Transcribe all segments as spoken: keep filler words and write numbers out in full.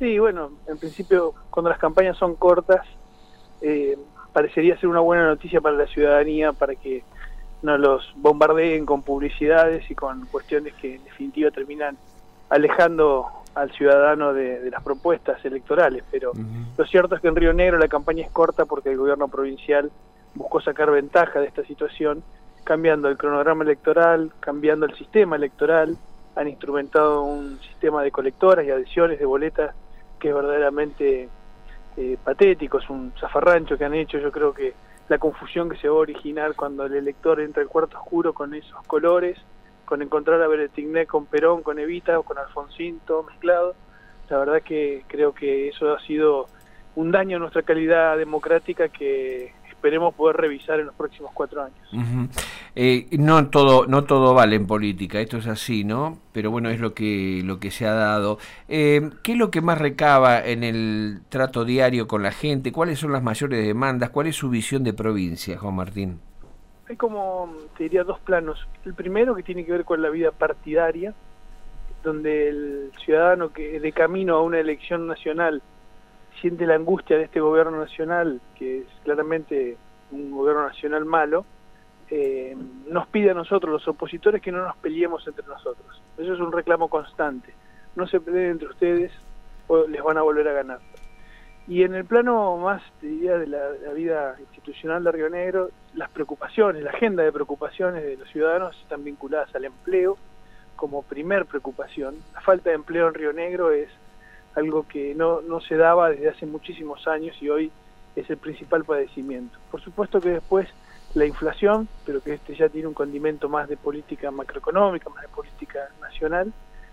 Sí, bueno, en principio, cuando las campañas son cortas, eh, parecería ser una buena noticia para la ciudadanía, para que no los bombardeen con publicidades y con cuestiones que en definitiva terminan alejando al ciudadano de, de las propuestas electorales. Pero uh-huh. Lo cierto es que en Río Negro la campaña es corta porque el gobierno provincial buscó sacar ventaja de esta situación, cambiando el cronograma electoral, cambiando el sistema electoral. Han instrumentado un sistema de colectoras y adhesiones de boletas que es verdaderamente eh, patético, es un zafarrancho que han hecho. Yo creo que la confusión que se va a originar cuando el elector entra al cuarto oscuro con esos colores, con encontrar a Beretigné con Perón, con Evita o con Alfonsín, todo mezclado, la verdad que creo que eso ha sido un daño a nuestra calidad democrática que esperemos poder revisar en los próximos cuatro años. Uh-huh. eh, no todo no todo vale en política, esto es así, ¿no? Pero bueno, es lo que lo que se ha dado. Eh, ¿Qué es lo que más recaba en el trato diario con la gente? ¿Cuáles son las mayores demandas? ¿Cuál es su visión de provincia, Juan Martín? Hay como, te diría, dos planos. El primero, que tiene que ver con la vida partidaria, donde el ciudadano que de camino a una elección nacional siente la angustia de este gobierno nacional, que es claramente un gobierno nacional malo, eh, nos pide a nosotros, los opositores, que no nos peleemos entre nosotros. Eso es un reclamo constante. No se peleen entre ustedes o les van a volver a ganar. Y en el plano más, te diría, de la, la vida institucional de Río Negro, las preocupaciones, la agenda de preocupaciones de los ciudadanos están vinculadas al empleo como primer preocupación. La falta de empleo en Río Negro es algo que no, no se daba desde hace muchísimos años y hoy es el principal padecimiento. Por supuesto que después la inflación, pero que este ya tiene un condimento más de política macroeconómica, más de política nacional,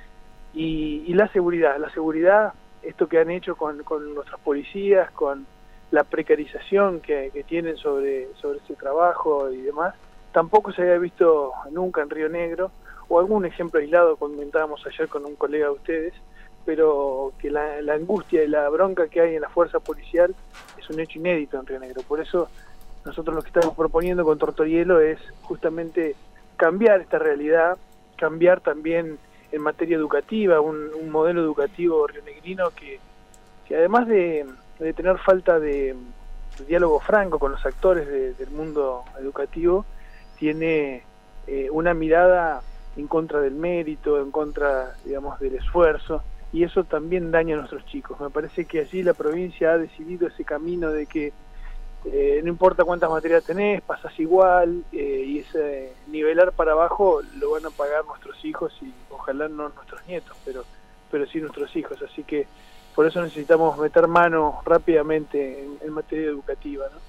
y, y la seguridad. La seguridad, esto que han hecho con, con nuestras policías, con la precarización que, que tienen sobre, sobre ese trabajo y demás, tampoco se había visto nunca en Río Negro, o algún ejemplo aislado comentábamos ayer con un colega de ustedes, pero que la, la angustia y la bronca que hay en la fuerza policial es un hecho inédito en Río Negro. Por eso nosotros lo que estamos proponiendo con Tortorielo es justamente cambiar esta realidad, cambiar también en materia educativa, un, un modelo educativo rionegrino que, que además de, de tener falta de, de diálogo franco con los actores de, del mundo educativo, tiene eh, una mirada en contra del mérito, en contra, digamos, del esfuerzo, y eso también daña a nuestros chicos. Me parece que allí la provincia ha decidido ese camino de que eh, no importa cuántas materias tenés, pasás igual, eh, y ese nivelar para abajo lo van a pagar nuestros hijos y ojalá no nuestros nietos, pero, pero sí nuestros hijos. Así que por eso necesitamos meter mano rápidamente en, en materia educativa, ¿no?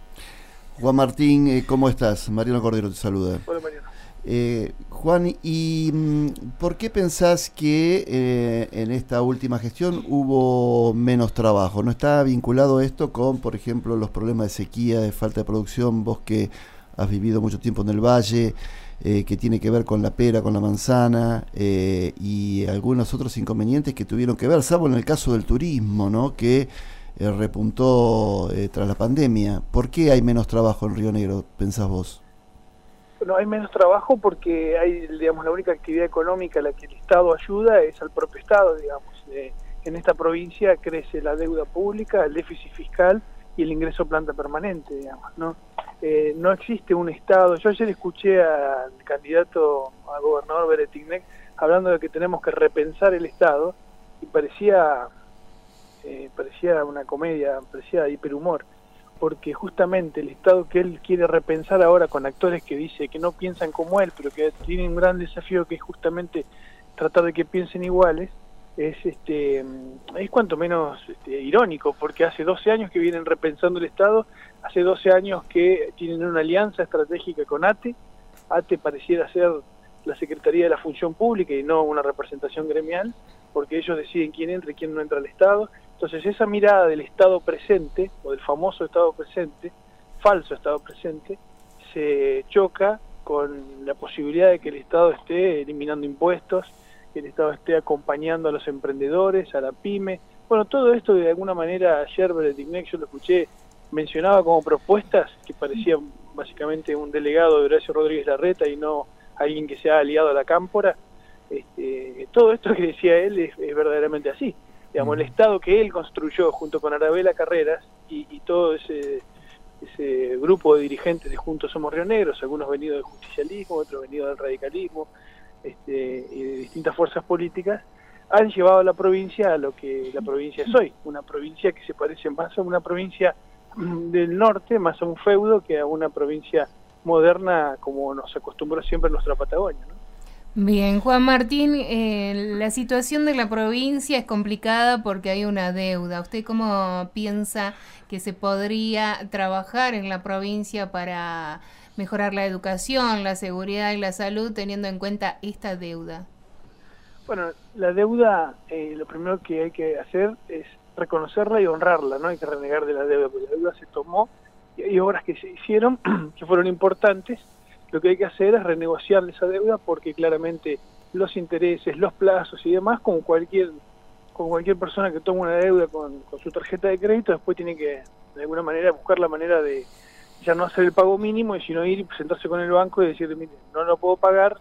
Juan Martín, eh, ¿cómo estás? Mariano Cordero te saluda. Hola, Mariano. Eh, Juan, ¿y por qué pensás que eh, en esta última gestión hubo menos trabajo? ¿No está vinculado esto con, por ejemplo, los problemas de sequía, de falta de producción? Vos que has vivido mucho tiempo en el Valle, eh, que tiene que ver con la pera, con la manzana, eh, y algunos otros inconvenientes que tuvieron que ver, salvo en el caso del turismo, ¿no? Que eh, repuntó eh, tras la pandemia. ¿Por qué hay menos trabajo en Río Negro, pensás vos? No hay menos trabajo porque hay, digamos, la única actividad económica a la que el Estado ayuda es al propio Estado, digamos. Eh, en esta provincia crece la deuda pública, el déficit fiscal y el ingreso planta permanente, digamos, ¿no? Eh, no existe un Estado. Yo ayer escuché al candidato a gobernador Beretigné hablando de que tenemos que repensar el Estado y parecía, eh, parecía una comedia, parecía hiperhumor, porque justamente el Estado que él quiere repensar ahora con actores que dice que no piensan como él, pero que tienen un gran desafío que es justamente tratar de que piensen iguales, es este es cuanto menos este, irónico, porque hace doce años que vienen repensando el Estado, hace doce años que tienen una alianza estratégica con ATE, ATE pareciera ser la Secretaría de la Función Pública y no una representación gremial, porque ellos deciden quién entra y quién no entra al Estado. Entonces esa mirada del Estado presente, o del famoso Estado presente, falso Estado presente, se choca con la posibilidad de que el Estado esté eliminando impuestos, que el Estado esté acompañando a los emprendedores, a la pyme. Bueno, todo esto de alguna manera ayer Beretigné, yo lo escuché, mencionaba como propuestas que parecían básicamente un delegado de Horacio Rodríguez Larreta y no alguien que se ha aliado a la cámpora. Este, todo esto que decía él es, es verdaderamente así. Digamos, el Estado que él construyó junto con Arabela Carreras y, y todo ese, ese grupo de dirigentes de Juntos Somos Río Negros, algunos venidos del justicialismo, otros venidos del radicalismo, este, y de distintas fuerzas políticas, han llevado a la provincia a lo que la provincia es hoy, una provincia que se parece más a una provincia del norte, más a un feudo, que a una provincia moderna como nos acostumbró siempre nuestra Patagonia, ¿no? Bien, Juan Martín, eh, la situación de la provincia es complicada porque hay una deuda. ¿Usted cómo piensa que se podría trabajar en la provincia para mejorar la educación, la seguridad y la salud teniendo en cuenta esta deuda? Bueno, la deuda, eh, lo primero que hay que hacer es reconocerla y honrarla, no hay que renegar de la deuda, porque la deuda se tomó y hay obras que se hicieron que fueron importantes. Lo que hay que hacer es renegociar esa deuda porque claramente los intereses, los plazos y demás, como cualquier como cualquier persona que toma una deuda con, con su tarjeta de crédito, después tiene que de alguna manera buscar la manera de ya no hacer el pago mínimo, y sino ir y sentarse con el banco y decirle, mire, no lo puedo pagar,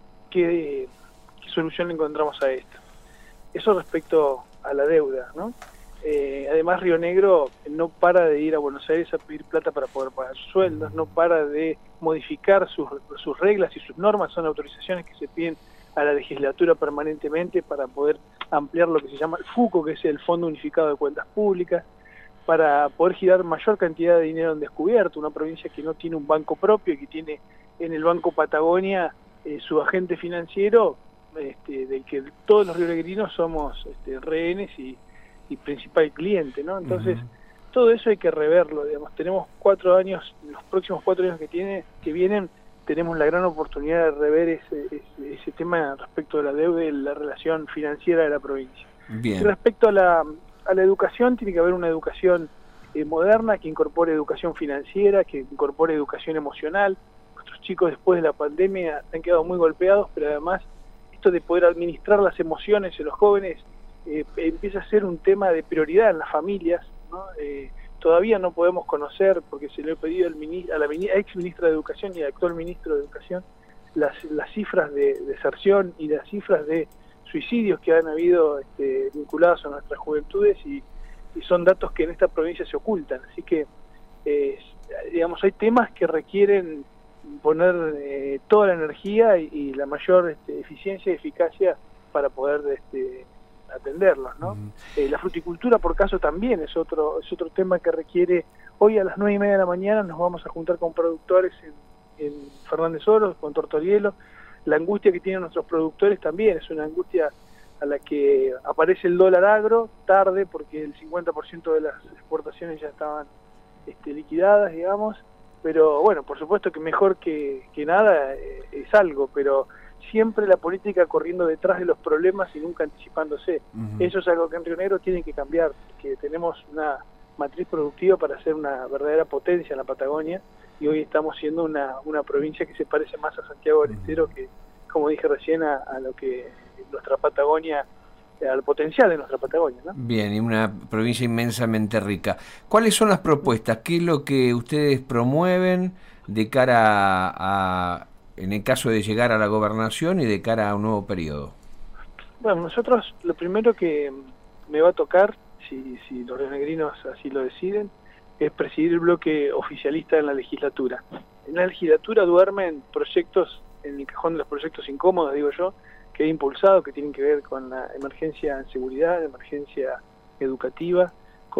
¿qué, qué solución le encontramos a esto? Eso respecto a la deuda, ¿no? Eh, además, Río Negro no para de ir a Buenos Aires a pedir plata para poder pagar sueldos, no para de modificar sus, sus reglas y sus normas, son autorizaciones que se piden a la legislatura permanentemente para poder ampliar lo que se llama el FUCO, que es el Fondo Unificado de Cuentas Públicas, para poder girar mayor cantidad de dinero en descubierto, una provincia que no tiene un banco propio, que tiene en el Banco Patagonia eh, su agente financiero, este, del que todos los rionegrinos somos este, rehenes y, y principal cliente, ¿no? Entonces, uh-huh. todo eso hay que reverlo, digamos, tenemos cuatro años, los próximos cuatro años que tiene, que vienen, tenemos la gran oportunidad de rever ese, ese, ese tema respecto de la deuda y la relación financiera de la provincia. Bien. Y respecto a la, a la educación, tiene que haber una educación eh, moderna que incorpore educación financiera, que incorpore educación emocional. Nuestros chicos después de la pandemia han quedado muy golpeados, pero además esto de poder administrar las emociones en los jóvenes eh, empieza a ser un tema de prioridad en las familias, ¿no? Eh, todavía no podemos conocer, porque se le he pedido al ministro, a la ex ministra de Educación y al actual ministro de Educación, las, las cifras de deserción y las cifras de suicidios que han habido este, vinculados a nuestras juventudes, y, y son datos que en esta provincia se ocultan. Así que, eh, digamos, hay temas que requieren poner eh, toda la energía y, y la mayor este, eficiencia y eficacia para poder este, atenderlos, ¿no? Uh-huh. Eh, la fruticultura, por caso, también es otro es otro tema que requiere. Hoy a las nueve y media de la mañana nos vamos a juntar con productores en, en Fernández Oro, con Tortorielo. La angustia que tienen nuestros productores también es una angustia a la que aparece el dólar agro tarde, porque el cincuenta por ciento de las exportaciones ya estaban este, liquidadas, digamos. Pero bueno, por supuesto que mejor que, que nada eh, es algo, pero siempre la política corriendo detrás de los problemas y nunca anticipándose. Uh-huh. Eso es algo que en Río Negro tiene que cambiar, que tenemos una matriz productiva para ser una verdadera potencia en la Patagonia, y hoy estamos siendo una, una provincia que se parece más a Santiago del Estero que, como dije recién, a, a lo que nuestra Patagonia, al potencial de nuestra Patagonia, ¿no? Bien, y una provincia inmensamente rica. ¿Cuáles son las propuestas? ¿Qué es lo que ustedes promueven de cara a, a en el caso de llegar a la gobernación y de cara a un nuevo periodo? Bueno, nosotros lo primero que me va a tocar, si, si los rionegrinos así lo deciden, es presidir el bloque oficialista en la legislatura. En la legislatura duermen proyectos, en el cajón de los proyectos incómodos, digo yo, que he impulsado, que tienen que ver con la emergencia en seguridad, la emergencia educativa,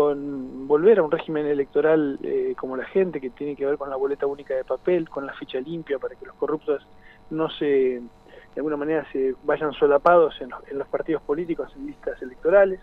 con volver a un régimen electoral eh, como la gente, que tiene que ver con la boleta única de papel, con la ficha limpia, para que los corruptos no se, de alguna manera, se vayan solapados en los, en los partidos políticos en listas electorales.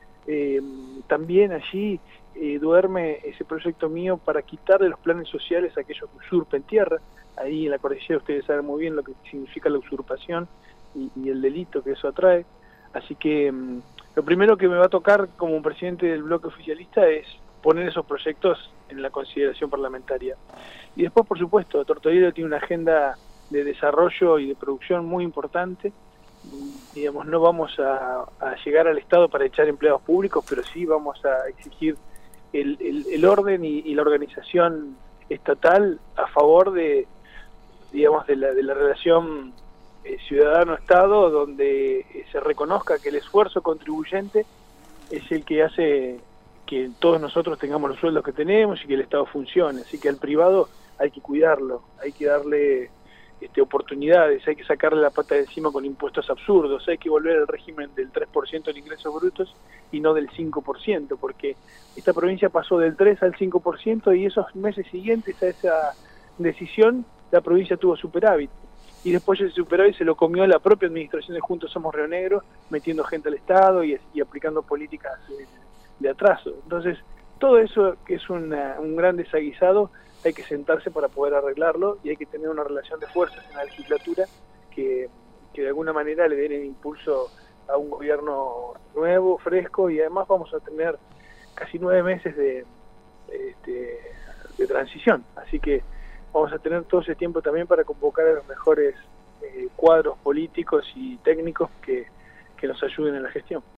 Eh, también allí eh, duerme ese proyecto mío para quitarle los planes sociales a aquellos que usurpen tierra. Ahí en la cordillera ustedes saben muy bien lo que significa la usurpación y, y el delito que eso atrae. Así que um, lo primero que me va a tocar como presidente del bloque oficialista es poner esos proyectos en la consideración parlamentaria. Y después, por supuesto, Tortorielo tiene una agenda de desarrollo y de producción muy importante. Digamos, no vamos a, a llegar al Estado para echar empleados públicos, pero sí vamos a exigir el, el, el orden y, y la organización estatal a favor de, digamos, de la, de la relación eh, ciudadano-Estado, donde eh, se reconozca que el esfuerzo contribuyente es el que hace que todos nosotros tengamos los sueldos que tenemos y que el Estado funcione. Así que al privado hay que cuidarlo, hay que darle este, oportunidades, hay que sacarle la pata de encima con impuestos absurdos, hay que volver al régimen del tres por ciento de ingresos brutos y no del cinco por ciento, porque esta provincia pasó del tres al cinco por ciento y esos meses siguientes a esa decisión la provincia tuvo superávit. Y después ese superávit se lo comió la propia administración de Juntos Somos Río Negro, metiendo gente al Estado y, y aplicando políticas de, de atraso. Entonces, todo eso que es una, un gran desaguisado, hay que sentarse para poder arreglarlo y hay que tener una relación de fuerzas en la legislatura que, que de alguna manera le den el impulso a un gobierno nuevo, fresco, y además vamos a tener casi nueve meses de, de, de transición. Así que vamos a tener todo ese tiempo también para convocar a los mejores eh, cuadros políticos y técnicos que, que nos ayuden en la gestión.